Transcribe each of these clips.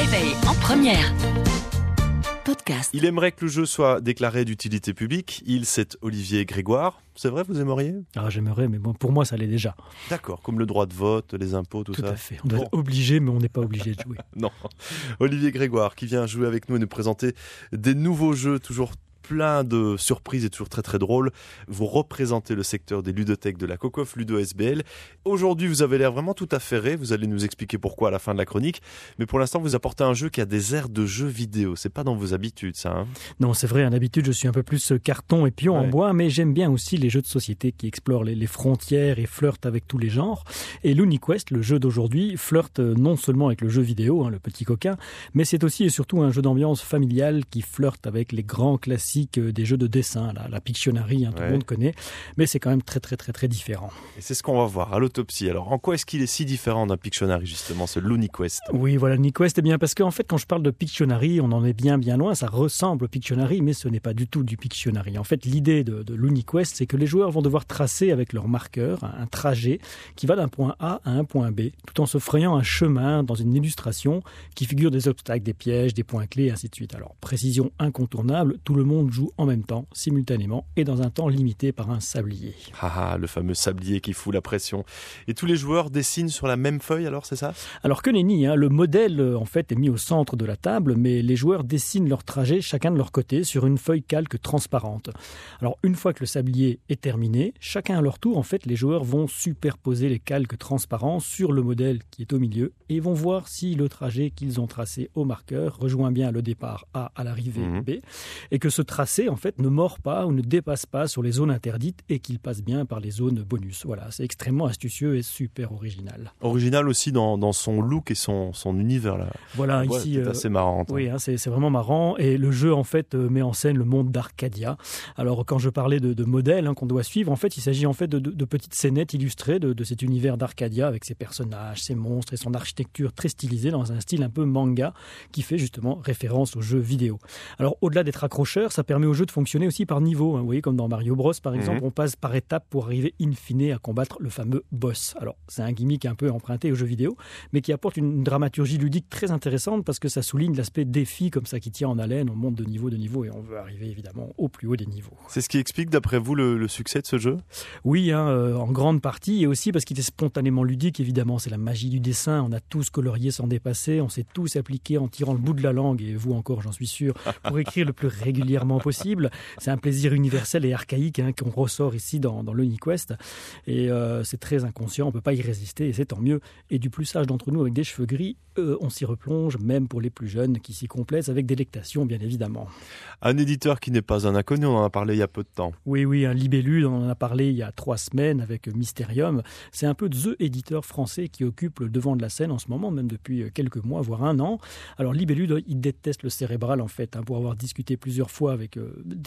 réveil en première. Podcast. Il aimerait que le jeu soit déclaré d'utilité publique. C'est Olivier Grégoire. C'est vrai, vous aimeriez ? J'aimerais, mais bon, pour moi, ça l'est déjà. D'accord, comme le droit de vote, les impôts, tout ça. Tout à fait. On doit être obligé, mais on n'est pas obligé de jouer. Non. Olivier Grégoire qui vient jouer avec nous et nous présenter des nouveaux jeux toujours plein de surprises et toujours très très drôles. Vous représentez le secteur des ludothèques de la Cocof Ludo SBL. Aujourd'hui, vous avez l'air vraiment tout affairé. Vous allez nous expliquer pourquoi à la fin de la chronique. Mais pour l'instant, vous apportez un jeu qui a des airs de jeu vidéo. C'est pas dans vos habitudes, ça. Non, c'est vrai. D'habitude, je suis un peu plus carton et pion en bois, mais j'aime bien aussi les jeux de société qui explorent les frontières et flirtent avec tous les genres. Et LuniQuest, le jeu d'aujourd'hui, flirte non seulement avec le jeu vidéo, le petit coquin, mais c'est aussi et surtout un jeu d'ambiance familiale qui flirte avec les grands classiques des jeux de dessin, la Pictionary, tout le monde connaît, mais c'est quand même très très très très différent. Et c'est ce qu'on va voir à l'autopsie. Alors, en quoi est-ce qu'il est si différent d'un Pictionary, justement, ce LuniQuest ? Oui, voilà, LuniQuest, bien parce qu'en fait, quand je parle de Pictionary, on en est bien loin, ça ressemble au Pictionary, mais ce n'est pas du tout du Pictionary. En fait, l'idée de LuniQuest, c'est que les joueurs vont devoir tracer avec leur marqueur un trajet qui va d'un point A à un point B, tout en se frayant un chemin dans une illustration qui figure des obstacles, des pièges, des points clés, ainsi de suite. Alors, précision incontournable, tout le monde joue en même temps, simultanément, et dans un temps limité par un sablier. Le fameux sablier qui fout la pression. Et tous les joueurs dessinent sur la même feuille, alors, c'est ça ? Alors que nenni, le modèle, en fait, est mis au centre de la table, mais les joueurs dessinent leur trajet, chacun de leur côté, sur une feuille calque transparente. Alors, une fois que le sablier est terminé, chacun à leur tour, en fait, les joueurs vont superposer les calques transparents sur le modèle qui est au milieu, et vont voir si le trajet qu'ils ont tracé au marqueur rejoint bien le départ A à l'arrivée B, et que ce tracé, en fait, ne mord pas ou ne dépasse pas sur les zones interdites et qu'il passe bien par les zones bonus. Voilà, c'est extrêmement astucieux et super original. Original aussi dans son look et son univers, là. Voilà, ici... C'est assez marrant. Oui, c'est vraiment marrant. Et le jeu, en fait, met en scène le monde d'Arcadia. Alors, quand je parlais de modèles qu'on doit suivre, en fait, il s'agit en fait de petites scénettes illustrées de cet univers d'Arcadia avec ses personnages, ses monstres et son architecture très stylisée dans un style un peu manga qui fait justement référence aux jeux vidéo. Alors, au-delà d'être accrocheur, ça permet au jeu de fonctionner aussi par niveau. Vous voyez, comme dans Mario Bros, par exemple, on passe par étapes pour arriver in fine à combattre le fameux boss. Alors, c'est un gimmick un peu emprunté aux jeux vidéo, mais qui apporte une dramaturgie ludique très intéressante parce que ça souligne l'aspect défi comme ça qui tient en haleine. On monte de niveau et on veut arriver évidemment au plus haut des niveaux. C'est ce qui explique, d'après vous, le succès de ce jeu ? Oui, en grande partie, et aussi parce qu'il est spontanément ludique, évidemment. C'est la magie du dessin. On a tous colorié sans dépasser. On s'est tous appliqués en tirant le bout de la langue, et vous encore, j'en suis sûr, pour écrire le plus régulièrement possible. C'est un plaisir universel et archaïque qu'on ressort ici dans LuniQuest. Et c'est très inconscient, on ne peut pas y résister, et c'est tant mieux. Et du plus sage d'entre nous avec des cheveux gris, on s'y replonge, même pour les plus jeunes qui s'y complaisent avec délectation, bien évidemment. Un éditeur qui n'est pas un inconnu, on en a parlé il y a peu de temps. Oui, un Libellule, on en a parlé il y a 3 semaines avec Mysterium. C'est un peu the éditeur français qui occupe le devant de la scène en ce moment, même depuis quelques mois, voire 1 an. Alors Libellule, il déteste le cérébral en fait, pour avoir discuté plusieurs fois avec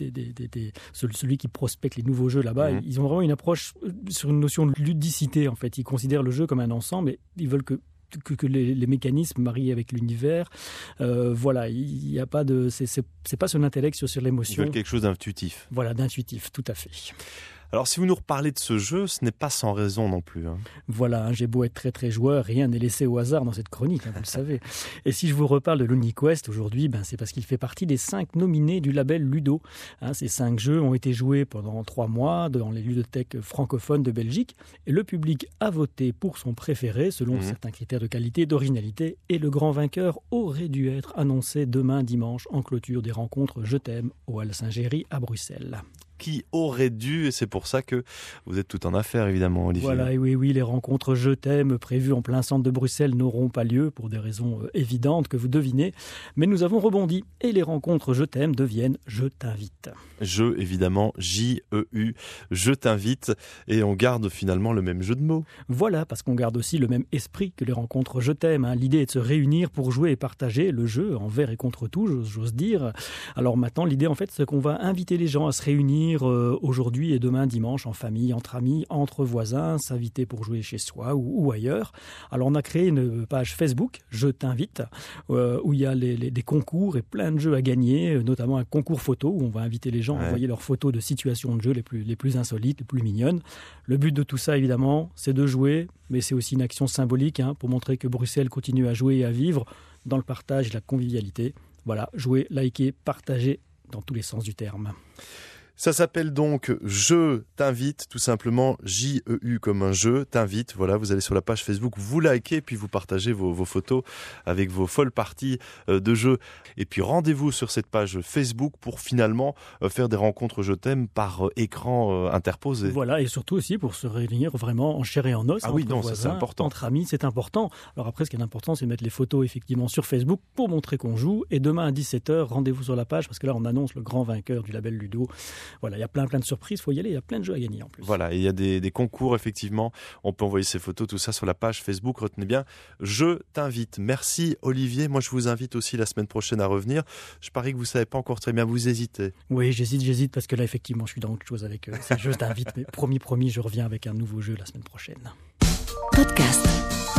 celui qui prospecte les nouveaux jeux là-bas. Ils ont vraiment une approche sur une notion de ludicité en fait. Ils considèrent le jeu comme un ensemble et ils veulent que les mécanismes marient avec l'univers. Il y a pas de... C'est pas son intellect sur l'émotion. Ils veulent quelque chose d'intuitif. Voilà, d'intuitif, tout à fait. Alors, si vous nous reparlez de ce jeu, ce n'est pas sans raison non plus. Voilà, j'ai beau être très très joueur, rien n'est laissé au hasard dans cette chronique, vous le savez. Et si je vous reparle de LuniQuest aujourd'hui, c'est parce qu'il fait partie des 5 nominés du label Ludo. Ces 5 jeux ont été joués pendant 3 mois dans les ludothèques francophones de Belgique. Et le public a voté pour son préféré, selon certains critères de qualité, d'originalité. Et le grand vainqueur aurait dû être annoncé demain dimanche en clôture des rencontres Je t'aime au Hall Saint-Géry à Bruxelles. Qui aurait dû, et c'est pour ça que vous êtes tout en affaires, évidemment, Olivier. Voilà, et oui, les rencontres Je t'aime prévues en plein centre de Bruxelles n'auront pas lieu pour des raisons évidentes que vous devinez, mais nous avons rebondi et les rencontres Je t'aime deviennent Je t'invite. Je, évidemment, J-E-U, Je t'invite, et on garde finalement le même jeu de mots. Voilà, parce qu'on garde aussi le même esprit que les rencontres Je t'aime. L'idée est de se réunir pour jouer et partager le jeu envers et contre tout, j'ose dire. Alors maintenant, l'idée en fait, c'est qu'on va inviter les gens à se réunir aujourd'hui et demain dimanche en famille, entre amis, entre voisins, s'inviter pour jouer chez soi ou ailleurs. Alors on a créé une page Facebook, Je t'invite, où il y a des concours et plein de jeux à gagner, notamment un concours photo où on va inviter les gens à envoyer leurs photos de situations de jeu les plus insolites, les plus mignonnes. Le but de tout ça, évidemment, c'est de jouer, mais c'est aussi une action symbolique pour montrer que Bruxelles continue à jouer et à vivre. dans le partage et la convivialité. Voilà, jouer, liker, partager dans tous les sens du terme. Ça s'appelle donc Je t'invite, tout simplement, J-E-U comme un jeu, t'invite. Voilà, vous allez sur la page Facebook, vous likez, puis vous partagez vos photos avec vos folles parties de jeux. Et puis rendez-vous sur cette page Facebook pour finalement faire des rencontres Je t'aime par écran interposé. Voilà, et surtout aussi pour se réunir vraiment en chair et en os. Ah oui, entre non, voisins, ça c'est important. Entre amis, c'est important. Alors après, ce qui est important, c'est mettre les photos effectivement sur Facebook pour montrer qu'on joue. Et demain à 17h, rendez-vous sur la page parce que là, on annonce le grand vainqueur du label Ludo. Voilà, il y a plein de surprises, il faut y aller, il y a plein de jeux à gagner en plus. Voilà, et il y a des concours, effectivement. On peut envoyer ses photos, tout ça sur la page Facebook. Retenez bien, Je t'invite. Merci Olivier. Moi, je vous invite aussi la semaine prochaine à revenir. Je parie que vous ne savez pas encore très bien, vous hésitez. Oui, j'hésite parce que là, effectivement, je suis dans autre chose avec eux. C'est Je t'invite, mais promis, je reviens avec un nouveau jeu la semaine prochaine. Podcast.